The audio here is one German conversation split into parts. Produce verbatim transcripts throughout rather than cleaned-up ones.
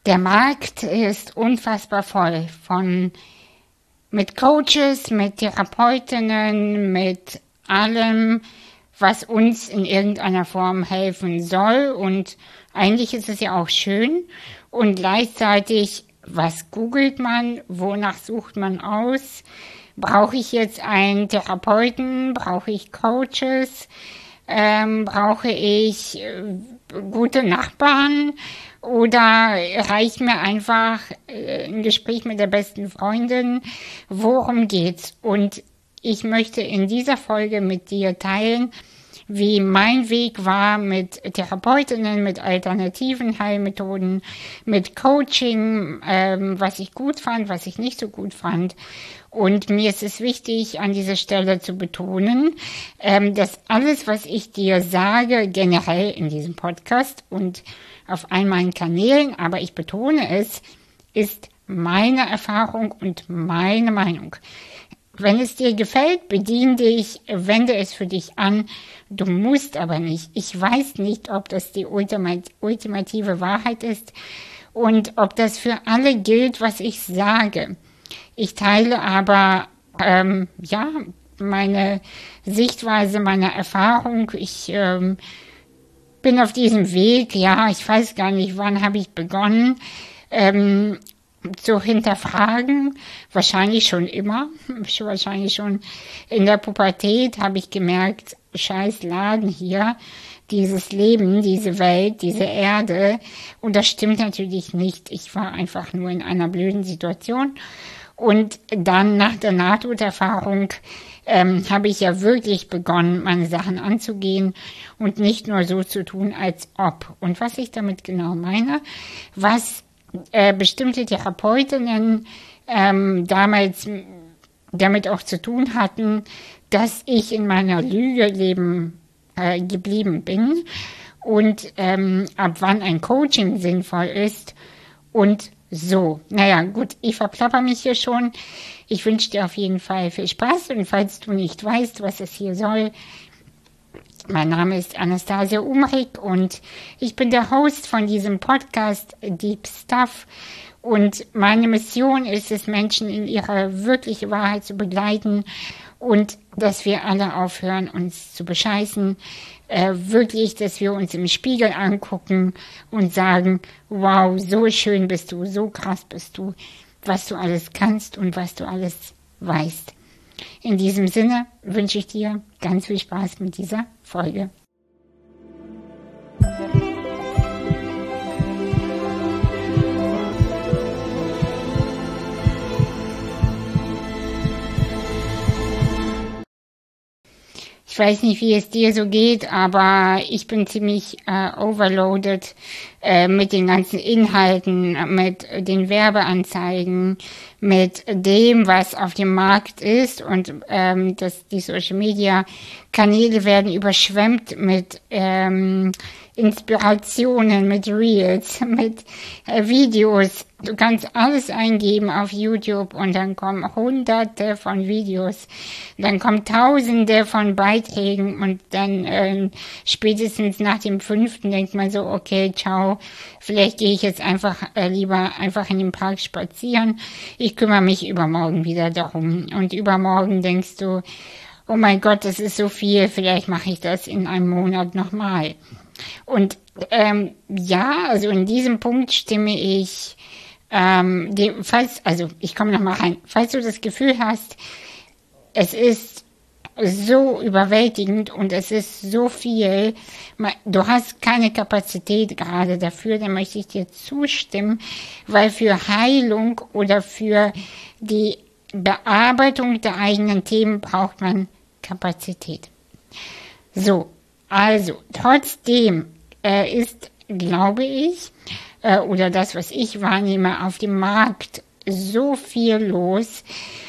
Der Markt ist unfassbar voll von mit Coaches, mit Therapeutinnen, mit allem, was uns in irgendeiner Form helfen soll. Und eigentlich ist es ja auch schön. Und gleichzeitig, was googelt man? Wonach sucht man aus? Brauche ich jetzt einen Therapeuten? Brauche ich Coaches? Ähm, brauche ich äh, gute Nachbarn? Oder reicht mir einfach äh, ein Gespräch mit der besten Freundin? Worum geht's? Und ich möchte in dieser Folge mit dir teilen, wie mein Weg war mit Therapeutinnen, mit alternativen Heilmethoden, mit Coaching, ähm, was ich gut fand, was ich nicht so gut fand. Und mir ist es wichtig, an dieser Stelle zu betonen, ähm, dass alles, was ich dir sage, generell in diesem Podcast und auf all meinen Kanälen, aber ich betone es, ist meine Erfahrung und meine Meinung. Wenn es dir gefällt, bedien dich, wende es für dich an. Du musst aber nicht. Ich weiß nicht, ob das die ultimative Wahrheit ist und ob das für alle gilt, was ich sage. Ich teile aber, ähm, ja, meine Sichtweise, meine Erfahrung. Ich ähm, bin auf diesem Weg, ja, ich weiß gar nicht, wann habe ich begonnen, ähm, zu hinterfragen, wahrscheinlich schon immer, wahrscheinlich schon in der Pubertät habe ich gemerkt, scheiß Laden hier, dieses Leben, diese Welt, diese Erde, und das stimmt natürlich nicht, ich war einfach nur in einer blöden Situation. Und dann nach der Nahtoderfahrung ähm, habe ich ja wirklich begonnen, meine Sachen anzugehen und nicht nur so zu tun, als ob. Und was ich damit genau meine, was äh, bestimmte Therapeutinnen ähm, damals damit auch zu tun hatten, dass ich in meiner Lüge leben, äh, geblieben bin und ähm, ab wann ein Coaching sinnvoll ist und so. Naja, gut, ich verplapper mich hier schon. Ich wünsche dir auf jeden Fall viel Spaß und falls du nicht weißt, was es hier soll, mein Name ist Anastasia Umrig und ich bin der Host von diesem Podcast Deep Stuff und meine Mission ist es, Menschen in ihre wirkliche Wahrheit zu begleiten und dass wir alle aufhören, uns zu bescheißen, äh, wirklich, dass wir uns im Spiegel angucken und sagen, wow, so schön bist du, so krass bist du, was du alles kannst und was du alles weißt. In diesem Sinne wünsche ich dir ganz viel Spaß mit dieser Folge. Ich weiß nicht, wie es dir so geht, aber ich bin ziemlich äh, overloaded äh, mit den ganzen Inhalten, mit den Werbeanzeigen, mit dem, was auf dem Markt ist und ähm, dass die Social Media Kanäle werden überschwemmt mit ähm, Inspirationen, mit Reels, mit äh, Videos. Du kannst alles eingeben auf YouTube und dann kommen hunderte von Videos, dann kommen tausende von Beiträgen und dann äh, spätestens nach dem fünften denkt man so, okay, ciao, vielleicht gehe ich jetzt einfach äh, lieber einfach in den Park spazieren. Ich kümmere mich übermorgen wieder darum. Und übermorgen denkst du, oh mein Gott, das ist so viel, vielleicht mache ich das in einem Monat nochmal. Und ähm, ja, also in diesem Punkt stimme ich, ähm, dem, falls, also ich komme nochmal rein, falls du das Gefühl hast, es ist so überwältigend und es ist so viel, du hast keine Kapazität gerade dafür, dann möchte ich dir zustimmen, weil für Heilung oder für die Bearbeitung der eigenen Themen braucht man Kapazität. So, also trotzdem äh, ist, glaube ich, äh, oder das, was ich wahrnehme, auf dem Markt so viel los,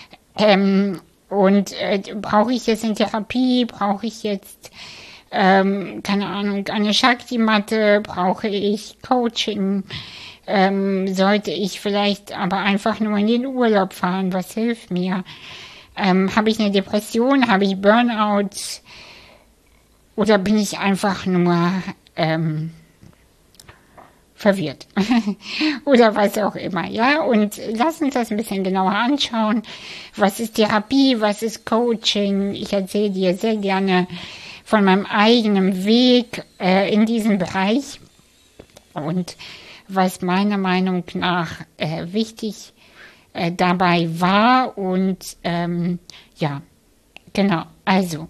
ähm, und äh, brauche ich jetzt eine Therapie, brauche ich jetzt, ähm, keine Ahnung, eine Shakti-Matte, brauche ich Coaching, ähm, sollte ich vielleicht aber einfach nur in den Urlaub fahren, was hilft mir? Ähm, habe ich eine Depression, habe ich Burnout oder bin ich einfach nur ähm, verwirrt oder was auch immer, ja, und lass uns das ein bisschen genauer anschauen. Was ist Therapie, was ist Coaching? Ich erzähle dir sehr gerne von meinem eigenen Weg äh, in diesem Bereich und was meiner Meinung nach äh, wichtig äh, dabei war und ähm, ja, genau, also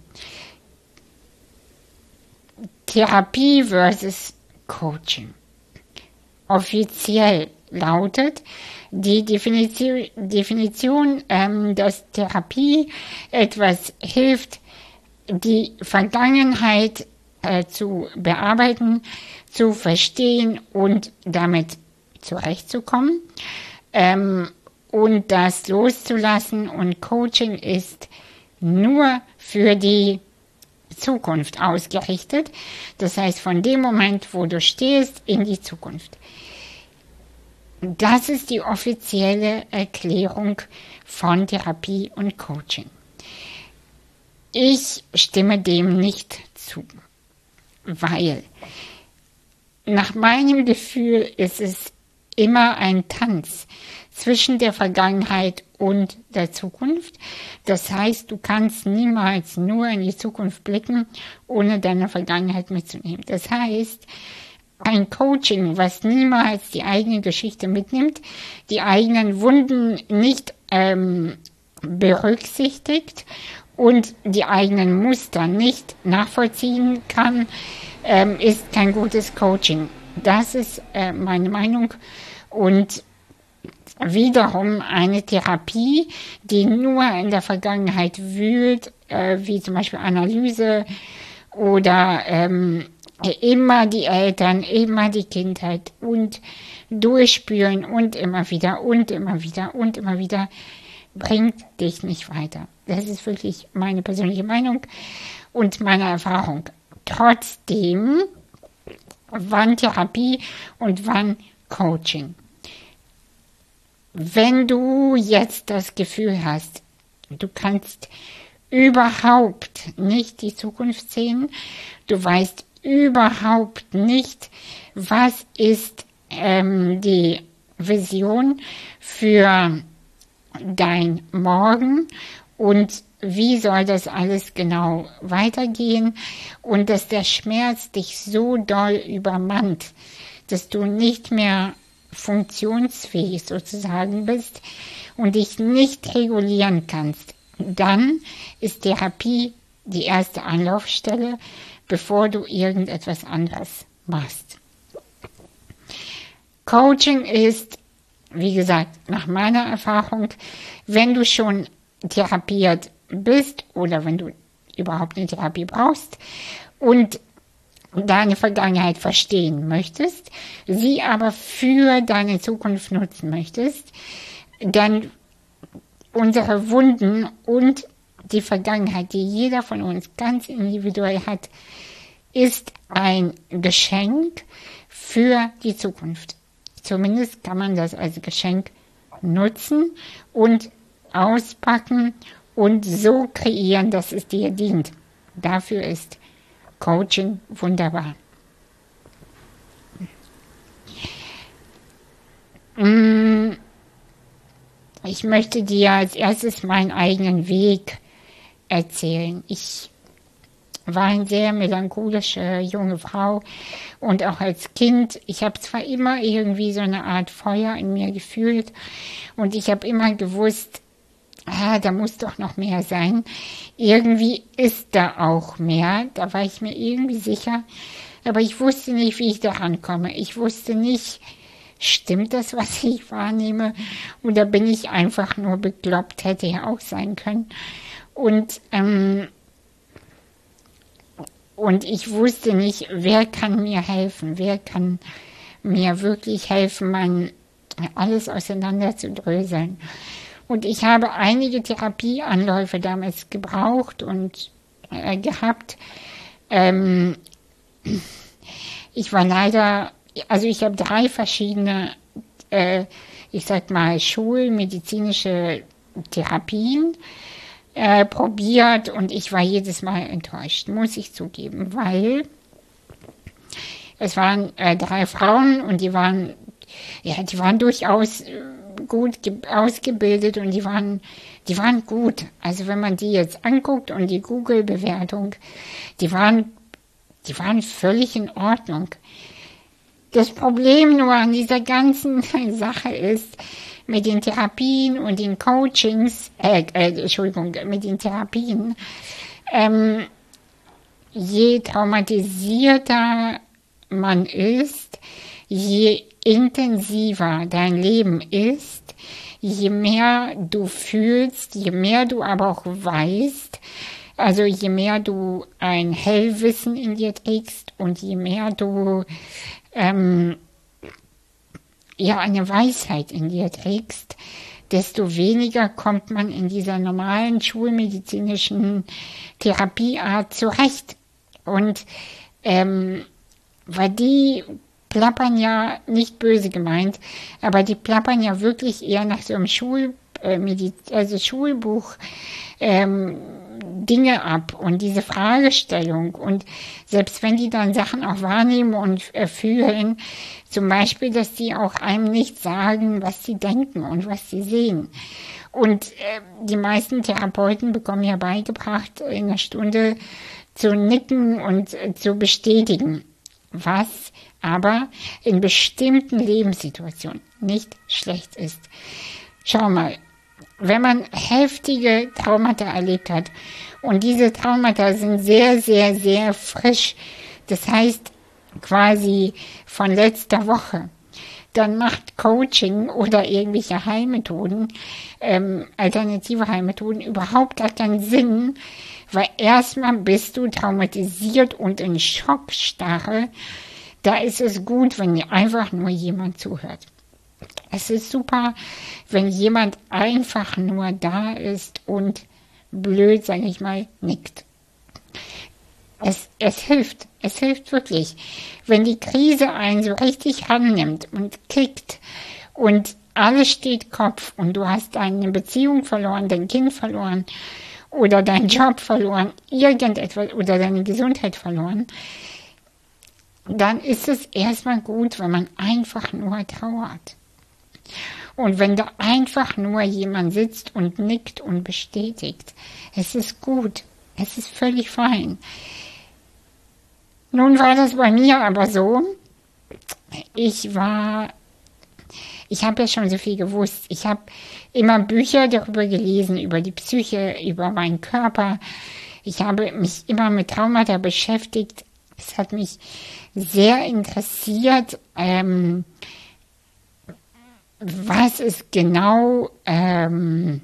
Therapie versus Coaching. Offiziell lautet die Definition, Definition ähm, dass Therapie etwas hilft, die Vergangenheit äh, zu bearbeiten, zu verstehen und damit zurechtzukommen ähm, und das loszulassen. Und Coaching ist nur für die Zukunft ausgerichtet. Das heißt, von dem Moment, wo du stehst, in die Zukunft. Das ist die offizielle Erklärung von Therapie und Coaching. Ich stimme dem nicht zu, weil nach meinem Gefühl ist es immer ein Tanz zwischen der Vergangenheit und der Zukunft. Das heißt, du kannst niemals nur in die Zukunft blicken, ohne deine Vergangenheit mitzunehmen. Das heißt, ein Coaching, was niemals die eigene Geschichte mitnimmt, die eigenen Wunden nicht ähm, berücksichtigt und die eigenen Muster nicht nachvollziehen kann, ähm, ist kein gutes Coaching. Das ist äh, meine Meinung. Und wiederum eine Therapie, die nur in der Vergangenheit wühlt, äh, wie zum Beispiel Analyse oder ähm, immer die Eltern, immer die Kindheit und durchspülen und immer wieder und immer wieder und immer wieder, bringt dich nicht weiter. Das ist wirklich meine persönliche Meinung und meine Erfahrung. Trotzdem, wann Therapie und wann Coaching? Wenn du jetzt das Gefühl hast, du kannst überhaupt nicht die Zukunft sehen, du weißt überhaupt nicht, was ist ähm, die Vision für dein Morgen und wie soll das alles genau weitergehen und dass der Schmerz dich so doll übermannt, dass du nicht mehr funktionsfähig sozusagen bist und dich nicht regulieren kannst, dann ist Therapie die erste Anlaufstelle, bevor du irgendetwas anderes machst. Coaching ist, wie gesagt, nach meiner Erfahrung, wenn du schon therapiert bist oder wenn du überhaupt eine Therapie brauchst und deine Vergangenheit verstehen möchtest, sie aber für deine Zukunft nutzen möchtest, dann unsere Wunden und die Vergangenheit, die jeder von uns ganz individuell hat, ist ein Geschenk für die Zukunft. Zumindest kann man das als Geschenk nutzen und auspacken und so kreieren, dass es dir dient. Dafür ist Coaching wunderbar. Ich möchte dir als erstes meinen eigenen Weg erzählen. Ich war eine sehr melancholische junge Frau und auch als Kind, ich habe zwar immer irgendwie so eine Art Feuer in mir gefühlt und ich habe immer gewusst, ah, da muss doch noch mehr sein. Irgendwie ist da auch mehr, da war ich mir irgendwie sicher, aber ich wusste nicht, wie ich daran komme. Ich wusste nicht, stimmt das, was ich wahrnehme, oder bin ich einfach nur bekloppt, hätte ja auch sein können. Und, ähm, und ich wusste nicht, wer kann mir helfen, wer kann mir wirklich helfen, mein alles auseinander zu dröseln. Und ich habe einige Therapieanläufe damals gebraucht und äh, gehabt. Ähm, ich war leider, also ich habe drei verschiedene, äh, ich sag mal, schulmedizinische Therapien äh, probiert und ich war jedes Mal enttäuscht, muss ich zugeben, weil Es waren äh, drei Frauen und die waren, ja, die waren durchaus äh, gut ausgebildet und die waren, die waren gut. Also wenn man die jetzt anguckt und die Google-Bewertung, die waren, die waren völlig in Ordnung. Das Problem nur an dieser ganzen Sache ist, mit den Therapien und den Coachings, äh, äh, Entschuldigung, mit den Therapien, ähm, je traumatisierter man ist, je intensiver dein Leben ist, je mehr du fühlst, je mehr du aber auch weißt, also je mehr du ein Hellwissen in dir trägst und je mehr du ähm, ja eine Weisheit in dir trägst, desto weniger kommt man in dieser normalen schulmedizinischen Therapieart zurecht. Und ähm, weil die plappern ja, nicht böse gemeint, aber die plappern ja wirklich eher nach so einem Schul, äh, Mediz- also Schulbuch ähm, Dinge ab und diese Fragestellung. Und selbst wenn die dann Sachen auch wahrnehmen und äh, fühlen, zum Beispiel, dass die auch einem nicht sagen, was sie denken und was sie sehen. Und äh, die meisten Therapeuten bekommen ja beigebracht, in einer Stunde zu nicken und äh, zu bestätigen, was aber in bestimmten Lebenssituationen nicht schlecht ist. Schau mal, wenn man heftige Traumata erlebt hat und diese Traumata sind sehr, sehr, sehr frisch, das heißt quasi von letzter Woche, dann macht Coaching oder irgendwelche Heilmethoden, ähm, alternative Heilmethoden überhaupt gar keinen Sinn, weil erstmal bist du traumatisiert und in Schockstarre. Da ist es gut, wenn einfach nur jemand zuhört. Es ist super, wenn jemand einfach nur da ist und blöd, sage ich mal, nickt. Es, es hilft, es hilft wirklich. Wenn die Krise einen so richtig rannimmt und kickt und alles steht Kopf und du hast deine Beziehung verloren, dein Kind verloren oder deinen Job verloren, irgendetwas oder deine Gesundheit verloren, dann ist es erstmal gut, wenn man einfach nur trauert. Und wenn da einfach nur jemand sitzt und nickt und bestätigt, es ist gut, es ist völlig fein. Nun war das bei mir aber so, ich war, ich habe ja schon so viel gewusst, ich habe immer Bücher darüber gelesen, über die Psyche, über meinen Körper, ich habe mich immer mit Traumata beschäftigt, es hat mich sehr interessiert, ähm, was ist genau, ähm,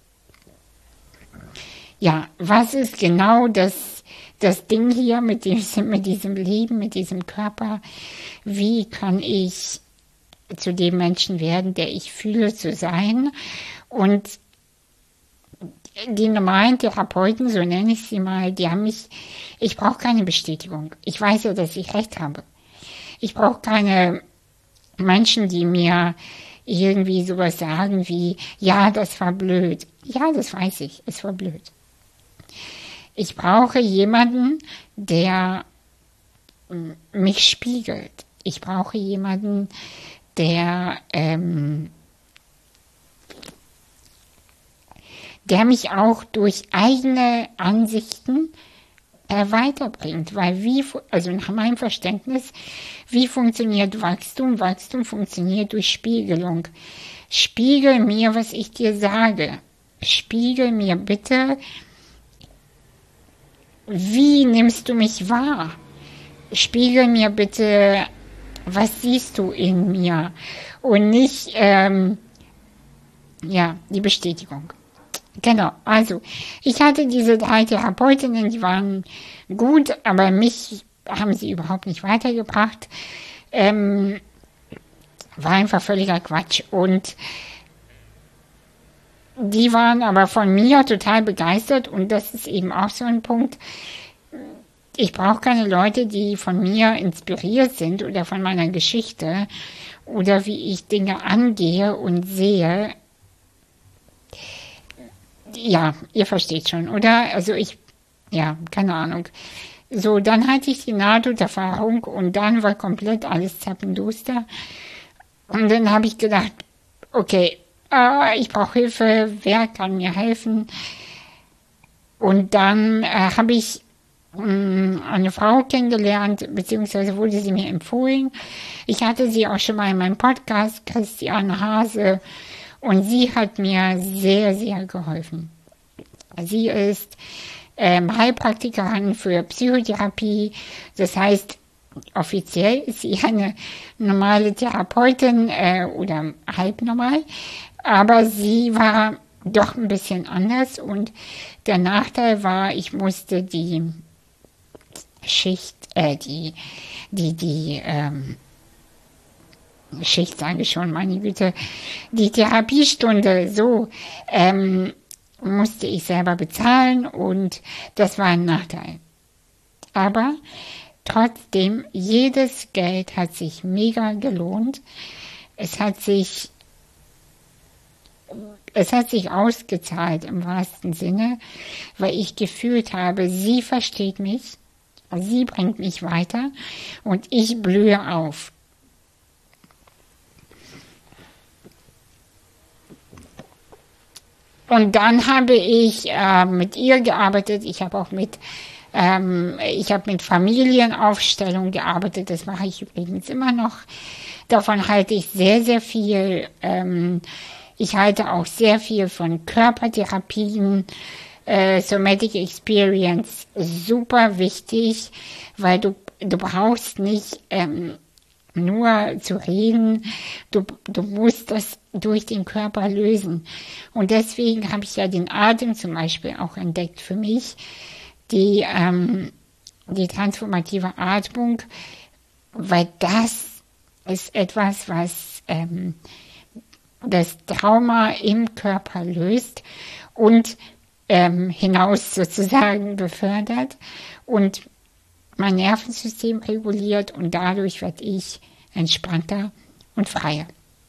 ja, was ist genau das, das Ding hier mit diesem, mit diesem Leben, mit diesem Körper? Wie kann ich zu dem Menschen werden, der ich fühle zu sein? Und die normalen Therapeuten, so nenne ich sie mal, die haben mich, ich brauche keine Bestätigung. Ich weiß ja, dass ich recht habe. Ich brauche keine Menschen, die mir irgendwie sowas sagen wie, ja, das war blöd. Ja, das weiß ich, es war blöd. Ich brauche jemanden, der mich spiegelt. Ich brauche jemanden, der, ähm, der mich auch durch eigene Ansichten äh, weiterbringt. Weil wie, also nach meinem Verständnis, wie funktioniert Wachstum? Wachstum funktioniert durch Spiegelung. Spiegel mir, was ich dir sage. Spiegel mir bitte, wie nimmst du mich wahr? Spiegel mir bitte, was siehst du in mir? Und nicht, ähm, ja, die Bestätigung. Genau, also ich hatte diese drei Therapeutinnen, die waren gut, aber mich haben sie überhaupt nicht weitergebracht. Ähm, war einfach völliger Quatsch. Und die waren aber von mir total begeistert und das ist eben auch so ein Punkt. Ich brauche keine Leute, die von mir inspiriert sind oder von meiner Geschichte oder wie ich Dinge angehe und sehe. Ja, ihr versteht schon, oder? Also ich, ja, keine Ahnung. So, dann hatte ich die Nahtoderfahrung und dann war komplett alles zappenduster. Und dann habe ich gedacht, okay, äh, ich brauche Hilfe, wer kann mir helfen? Und dann äh, habe ich mh, eine Frau kennengelernt, beziehungsweise wurde sie mir empfohlen. Ich hatte sie auch schon mal in meinem Podcast, Christiane Hase, und sie hat mir sehr, sehr geholfen. Sie ist ähm, Heilpraktikerin für Psychotherapie, das heißt, offiziell ist sie eine normale Therapeutin äh, oder halb normal, aber sie war doch ein bisschen anders und der Nachteil war, ich musste die Schicht, äh, die, die, die, ähm, Schicht sage ich schon, meine Güte, die Therapiestunde so, ähm, musste ich selber bezahlen und das war ein Nachteil. Aber trotzdem, jedes Geld hat sich mega gelohnt. Es hat sich, es hat sich ausgezahlt im wahrsten Sinne, weil ich gefühlt habe, sie versteht mich, sie bringt mich weiter und ich blühe auf. Und dann habe ich äh, mit ihr gearbeitet. Ich habe auch mit, ähm, ich habe mit Familienaufstellung gearbeitet. Das mache ich übrigens immer noch. Davon halte ich sehr, sehr viel. Ähm, ich halte auch sehr viel von Körpertherapien, äh, Somatic Experience, super wichtig, weil du du brauchst nicht ähm, nur zu reden, du, du musst das durch den Körper lösen. Und deswegen habe ich ja den Atem zum Beispiel auch entdeckt für mich, die, ähm, die transformative Atmung, weil das ist etwas, was ähm, das Trauma im Körper löst und ähm, hinaus sozusagen befördert und mein Nervensystem reguliert und dadurch werde ich entspannter und freier.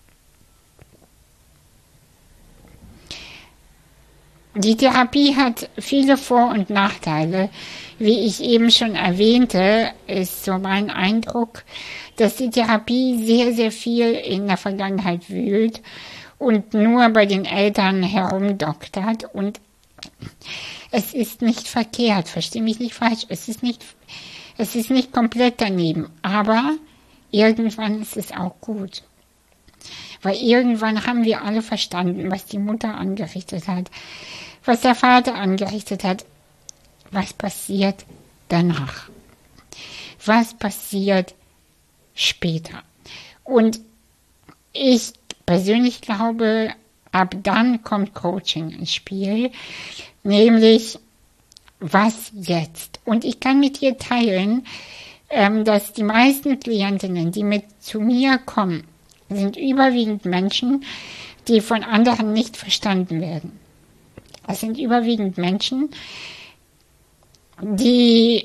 Die Therapie hat viele Vor- und Nachteile. Wie ich eben schon erwähnte, ist so mein Eindruck, dass die Therapie sehr, sehr viel in der Vergangenheit wühlt und nur bei den Eltern herumdoktert. Und es ist nicht verkehrt, verstehe mich nicht falsch, es ist nicht, es ist nicht komplett daneben, aber irgendwann ist es auch gut. Weil irgendwann haben wir alle verstanden, was die Mutter angerichtet hat, was der Vater angerichtet hat. Was passiert danach? Was passiert später? Und ich persönlich glaube, ab dann kommt Coaching ins Spiel, nämlich was jetzt? Und ich kann mit dir teilen, ähm, dass die meisten Klientinnen, die mit zu mir kommen, sind überwiegend Menschen, die von anderen nicht verstanden werden. Das sind überwiegend Menschen, die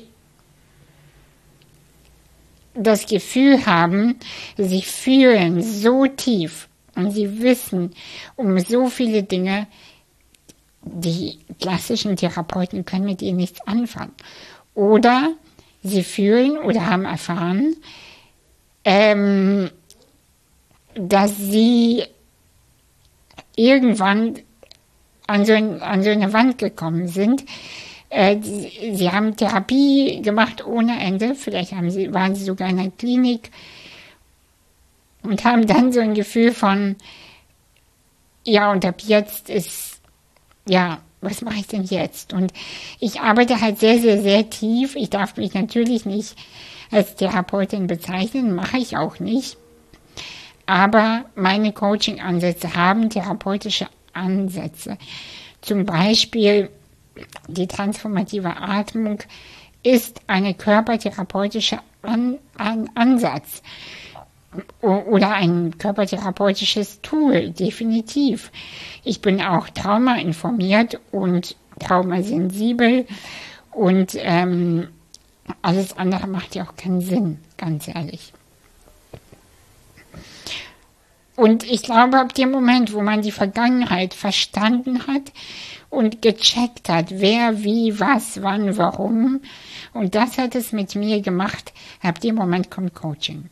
das Gefühl haben, sie fühlen so tief und sie wissen um so viele Dinge, die klassischen Therapeuten können mit ihnen nichts anfangen. Oder sie fühlen oder haben erfahren, ähm, dass sie irgendwann an so, ein, an so eine Wand gekommen sind. Äh, sie, sie haben Therapie gemacht ohne Ende, vielleicht haben sie, waren sie sogar in einer Klinik und haben dann so ein Gefühl von, ja, und ab jetzt ist, ja, was mache ich denn jetzt? Und ich arbeite halt sehr, sehr, sehr tief. Ich darf mich natürlich nicht als Therapeutin bezeichnen, mache ich auch nicht. Aber meine Coaching-Ansätze haben therapeutische Ansätze. Zum Beispiel die transformative Atmung ist eine körpertherapeutische An- An- Ansatz oder ein körpertherapeutisches Tool, definitiv. Ich bin auch traumainformiert und traumasensibel und ähm, alles andere macht ja auch keinen Sinn, ganz ehrlich. Und ich glaube, ab dem Moment, wo man die Vergangenheit verstanden hat und gecheckt hat, wer, wie, was, wann, warum, und das hat es mit mir gemacht, ab dem Moment kommt Coaching.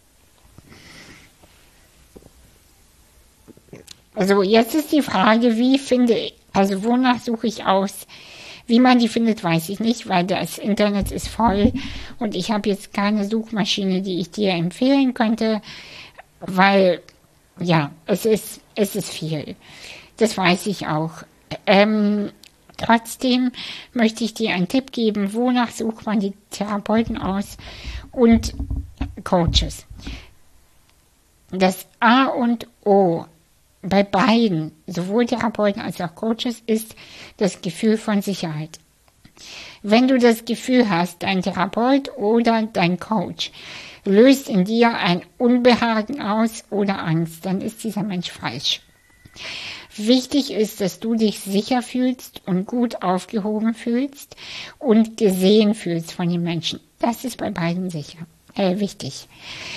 Also jetzt ist die Frage, wie finde ich, also wonach suche ich aus? Wie man die findet, weiß ich nicht, weil das Internet ist voll und ich habe jetzt keine Suchmaschine, die ich dir empfehlen könnte, weil, ja, es ist, es ist viel. Das weiß ich auch. Ähm, trotzdem möchte ich dir einen Tipp geben, wonach sucht man die Therapeuten aus und Coaches. Das A und O bei beiden, sowohl Therapeuten als auch Coaches, ist das Gefühl von Sicherheit. Wenn du das Gefühl hast, dein Therapeut oder dein Coach löst in dir ein Unbehagen aus oder Angst, dann ist dieser Mensch falsch. Wichtig ist, dass du dich sicher fühlst und gut aufgehoben fühlst und gesehen fühlst von den Menschen. Das ist bei beiden sicher, äh, wichtig.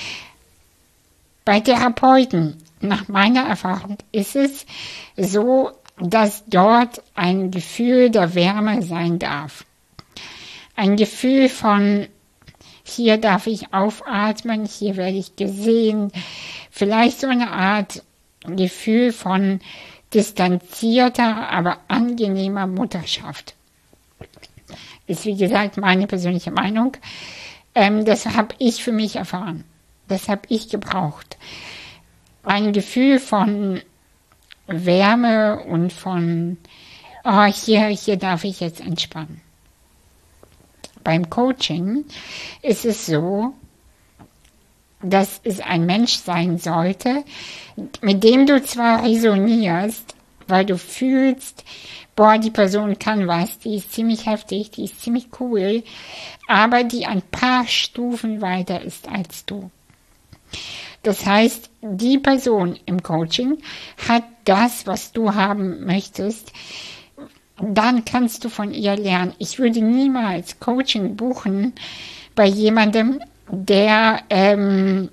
Bei Therapeuten, nach meiner Erfahrung, ist es so, dass dort ein Gefühl der Wärme sein darf. Ein Gefühl von, hier darf ich aufatmen, hier werde ich gesehen. Vielleicht so eine Art Gefühl von distanzierter, aber angenehmer Mutterschaft. Ist wie gesagt meine persönliche Meinung. Ähm, das habe ich für mich erfahren. Das habe ich gebraucht. Ein Gefühl von Wärme und von, oh, hier, hier darf ich jetzt entspannen. Beim Coaching ist es so, dass es ein Mensch sein sollte, mit dem du zwar resonierst, weil du fühlst, boah, die Person kann was, die ist ziemlich heftig, die ist ziemlich cool, aber die ein paar Stufen weiter ist als du. Das heißt, die Person im Coaching hat das, was du haben möchtest, dann kannst du von ihr lernen. Ich würde niemals Coaching buchen bei jemandem, der ähm,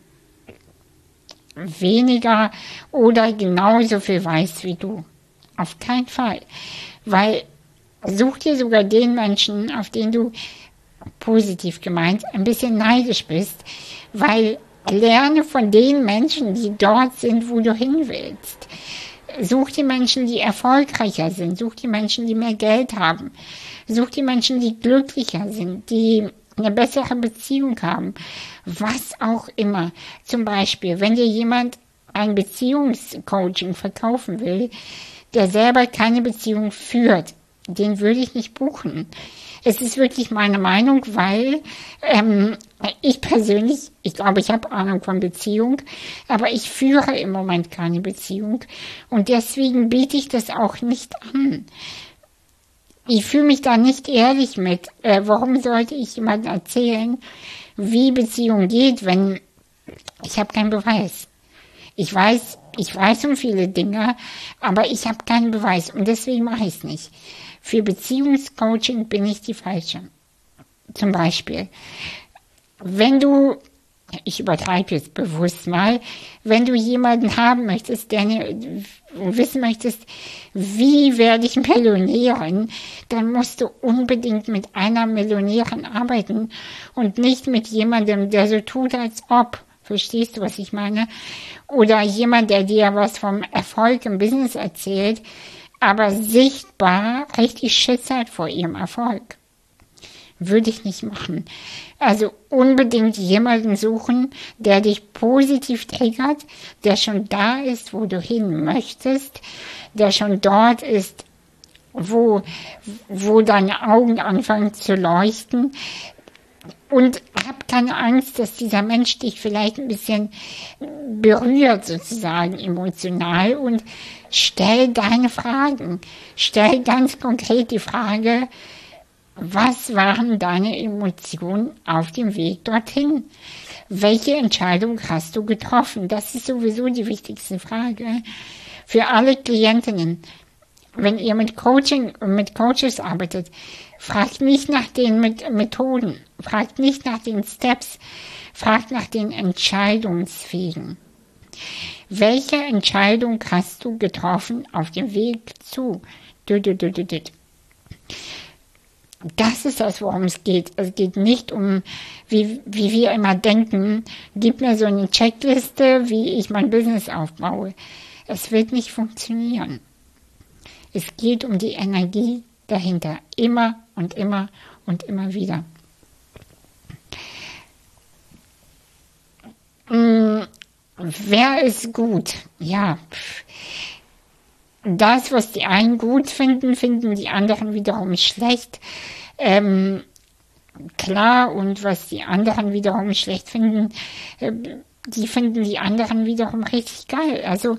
weniger oder genauso viel weiß wie du. Auf keinen Fall. Weil such dir sogar den Menschen, auf den du positiv gemeint ein bisschen neidisch bist, weil lerne von den Menschen, die dort sind, wo du hin willst. Such die Menschen, die erfolgreicher sind. Such die Menschen, die mehr Geld haben. Such die Menschen, die glücklicher sind, die eine bessere Beziehung haben. Was auch immer. Zum Beispiel, wenn dir jemand ein Beziehungscoaching verkaufen will, der selber keine Beziehung führt, den würde ich nicht buchen. Es ist wirklich meine Meinung, weil ähm, ich persönlich, ich glaube, ich habe Ahnung von Beziehung, aber ich führe im Moment keine Beziehung und deswegen biete ich das auch nicht an. Ich fühle mich da nicht ehrlich mit. Äh, warum sollte ich jemandem erzählen, wie Beziehung geht, wenn ich habe keinen Beweis? Ich weiß, ich weiß um viele Dinge, aber ich habe keinen Beweis und deswegen mache ich es nicht. Für Beziehungscoaching bin ich die Falsche. Zum Beispiel, wenn du, ich übertreibe jetzt bewusst mal, wenn du jemanden haben möchtest, der eine, wissen möchtest, wie werde ich Millionärin, dann musst du unbedingt mit einer Millionärin arbeiten und nicht mit jemandem, der so tut, als ob. Verstehst du, was ich meine? Oder jemand, der dir was vom Erfolg im Business erzählt, aber sichtbar richtig Schiss hat vor ihrem Erfolg. Würde ich nicht machen. Also unbedingt jemanden suchen, der dich positiv triggert, der schon da ist, wo du hin möchtest, der schon dort ist, wo, wo deine Augen anfangen zu leuchten. Und hab keine Angst, dass dieser Mensch dich vielleicht ein bisschen berührt, sozusagen emotional, und stell deine Fragen. Stell ganz konkret die Frage, was waren deine Emotionen auf dem Weg dorthin? Welche Entscheidung hast du getroffen? Das ist sowieso die wichtigste Frage für alle Klientinnen. Wenn ihr mit Coaching und mit Coaches arbeitet, fragt nicht nach den Methoden, fragt nicht nach den Steps, fragt nach den Entscheidungswegen. Welche Entscheidung hast du getroffen auf dem Weg zu? Du, du, du, du, du. Das ist das, worum es geht. Es geht nicht um, wie, wie wir immer denken, gib mir so eine Checkliste, wie ich mein Business aufbaue. Es wird nicht funktionieren. Es geht um die Energie dahinter. Immer und immer und immer wieder. Hm, wer ist gut? Ja, das, was die einen gut finden, finden die anderen wiederum schlecht. Ähm, klar, und was die anderen wiederum schlecht finden, äh, die finden die anderen wiederum richtig geil. Also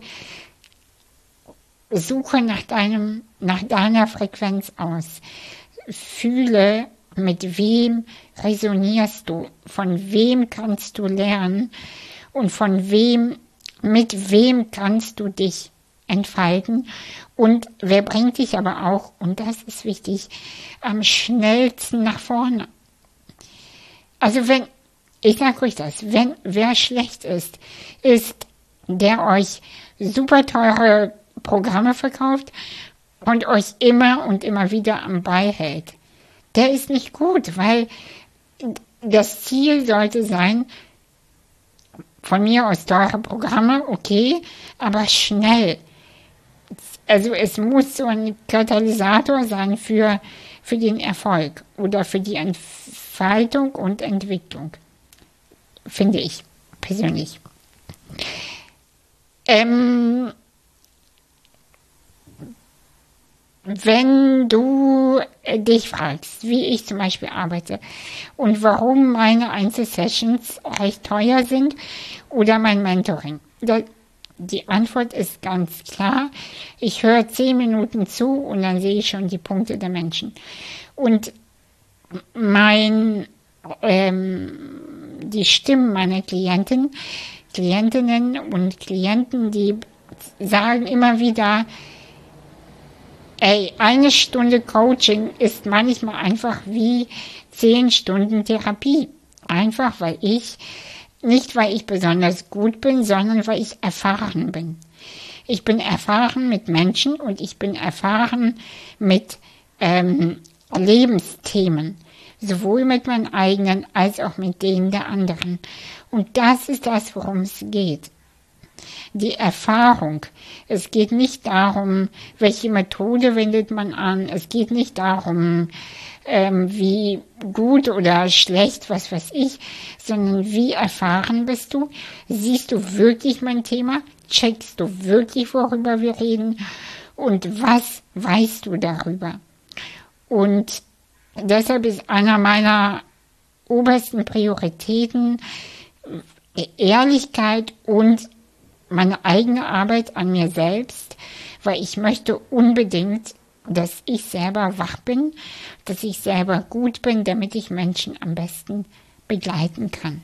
suche nach deinem, nach deiner Frequenz aus. Fühle, mit wem resonierst du, von wem kannst du lernen und von wem, mit wem kannst du dich entfalten und wer bringt dich aber auch, und das ist wichtig, am schnellsten nach vorne. Also wenn, ich sag euch das, wenn wer schlecht ist, ist der euch super teure Programme verkauft und euch immer und immer wieder am Ball hält. Der ist nicht gut, weil das Ziel sollte sein, von mir aus teure Programme, okay, aber schnell. Also es muss so ein Katalysator sein für, für den Erfolg oder für die Entfaltung und Entwicklung, finde ich persönlich. Ähm, wenn du dich fragst, wie ich zum Beispiel arbeite und warum meine Einzelsessions recht teuer sind oder mein Mentoring, da, die Antwort ist ganz klar. Ich höre zehn Minuten zu und dann sehe ich schon die Punkte der Menschen. Und mein, ähm, die Stimmen meiner Klienten, Klientinnen und Klienten, die sagen immer wieder, ey, eine Stunde Coaching ist manchmal einfach wie zehn Stunden Therapie. Einfach, weil ich Nicht, weil ich besonders gut bin, sondern weil ich erfahren bin. Ich bin erfahren mit Menschen und ich bin erfahren mit ähm, Lebensthemen. Sowohl mit meinen eigenen als auch mit denen der anderen. Und das ist das, worum es geht. Die Erfahrung. Es geht nicht darum, welche Methode wendet man an. Es geht nicht darum, ähm, wie gut oder schlecht, was weiß ich, sondern wie erfahren bist du? Siehst du wirklich mein Thema? Checkst du wirklich, worüber wir reden? Und was weißt du darüber? Und deshalb ist einer meiner obersten Prioritäten Ehrlichkeit und meine eigene Arbeit an mir selbst, weil ich möchte unbedingt, dass ich selber wach bin, dass ich selber gut bin, damit ich Menschen am besten begleiten kann.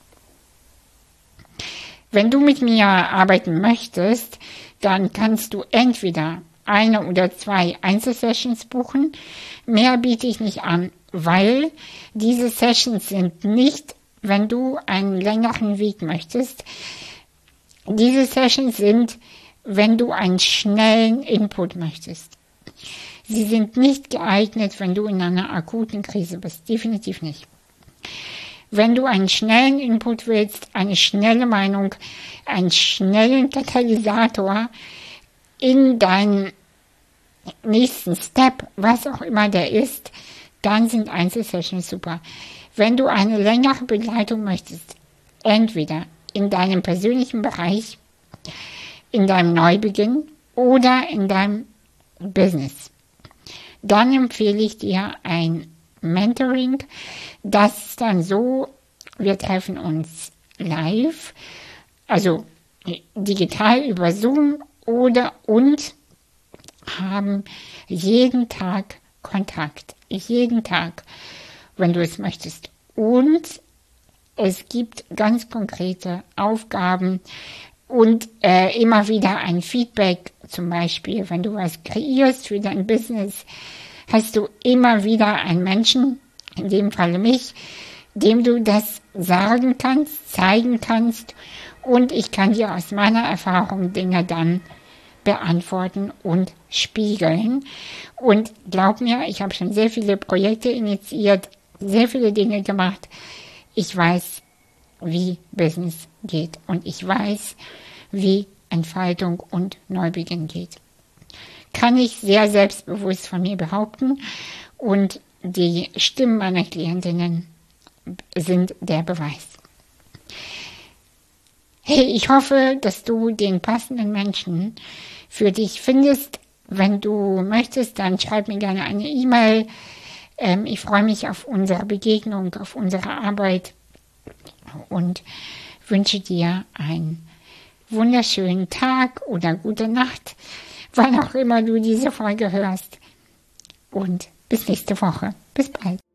Wenn du mit mir arbeiten möchtest, dann kannst du entweder eine oder zwei Einzelsessions buchen. Mehr biete ich nicht an, weil diese Sessions sind nicht, wenn du einen längeren Weg möchtest. Diese Sessions sind, wenn du einen schnellen Input möchtest. Sie sind nicht geeignet, wenn du in einer akuten Krise bist. Definitiv nicht. Wenn du einen schnellen Input willst, eine schnelle Meinung, einen schnellen Katalysator in deinen nächsten Step, was auch immer der ist, dann sind Einzelsessions super. Wenn du eine längere Begleitung möchtest, entweder in deinem persönlichen Bereich, in deinem Neubeginn oder in deinem Business, dann empfehle ich dir ein Mentoring. Das ist dann so, wir treffen uns live, also digital über Zoom oder und haben jeden Tag Kontakt. Jeden Tag, wenn du es möchtest. Und es gibt ganz konkrete Aufgaben und äh, immer wieder ein Feedback. Zum Beispiel, wenn du was kreierst für dein Business, hast du immer wieder einen Menschen, in dem Falle mich, dem du das sagen kannst, zeigen kannst und ich kann dir aus meiner Erfahrung Dinge dann beantworten und spiegeln. Und glaub mir, ich habe schon sehr viele Projekte initiiert, sehr viele Dinge gemacht. Ich weiß, wie Business geht und ich weiß, wie Entfaltung und Neubeginn geht. Kann ich sehr selbstbewusst von mir behaupten und die Stimmen meiner Klientinnen sind der Beweis. Hey, ich hoffe, dass du den passenden Menschen für dich findest. Wenn du möchtest, dann schreib mir gerne eine E-Mail. Ähm, ich freue mich auf unsere Begegnung, auf unsere Arbeit und wünsche dir einen wunderschönen Tag oder gute Nacht, wann auch immer du diese Folge hörst. Und bis nächste Woche. Bis bald.